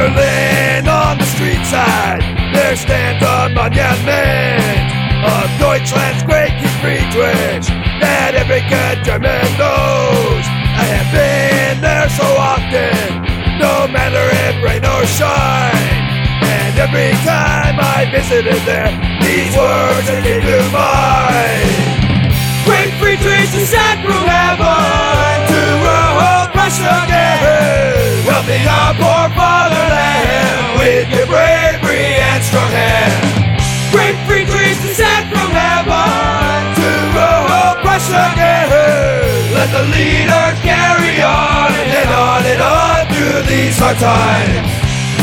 Berlin on the street side, there stands a monument of Deutschland's great King Friedrich that every good German knows. I have been there so often, no matter if rain or shine, and every time I visited there, these words came to mind. Great Friedrich descent from heaven to rule Prussia again, helping our poor fatherland with your bravery and strong hand. Great Friedrich descent from heaven to rule Prussia again. Let the leaders carry on and on through these hard times.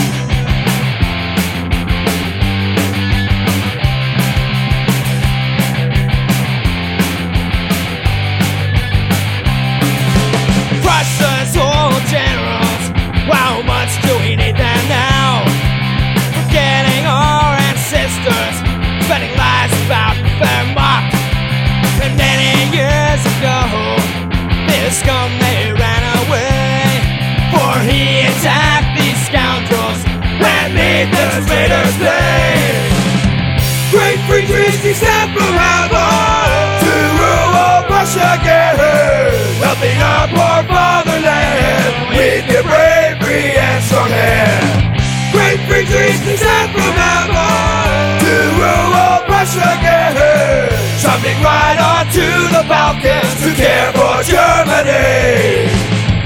Prussia's old generals, how much do we need them now? Forgetting our ancestors, spending lives about Wehrmacht. And many years ago, this scum they ran away, for he attacked these scoundrels and made them traitors pay. Great Friedrich descent from heaven to rule Prussia again, helping our poor fatherland with your bravery and strong hand. Great Friedrich descent from heaven to rule Prussia again, jumping right onto the Balkans to care for Germany.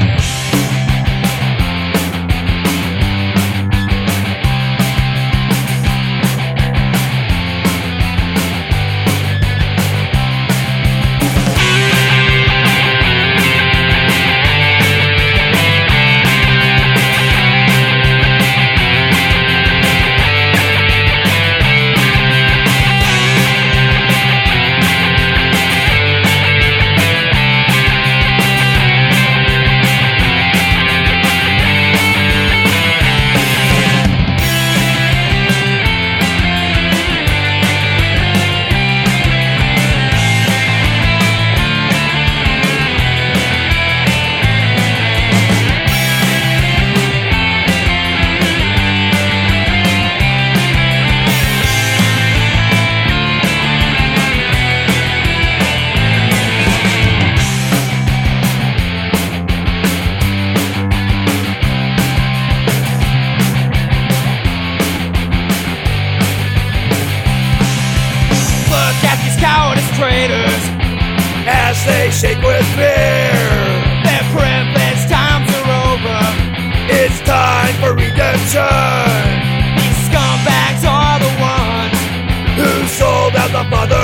Traitors as they shake with fear. Their privileged times are over, it's time for redemption. These scumbags are the ones who sold out the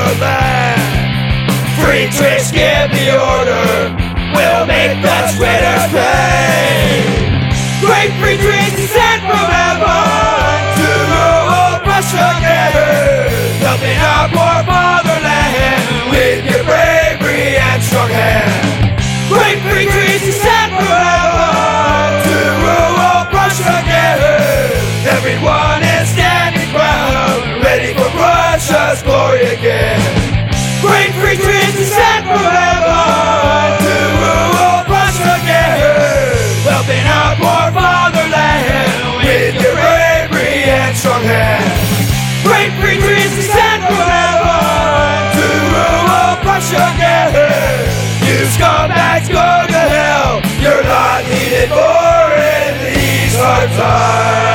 motherland. Friedrich, give the order, we'll make the traitors pay. Great Friedrich descent from heaven to rule Prussia again, helping our poor fatherland with your bravery and strong hand. Great Friedrich descent from heaven to rule Prussia again. Everyone is standing proud, ready for Prussia's glory again. Great Friedrich descent from heaven to rule Prussia again, helping our poor fatherland with your bravery and strong hand. Great Friedrich descent from heaven to rule Prussia again. You scumbags, go to hell, you're not needed for in these hard times.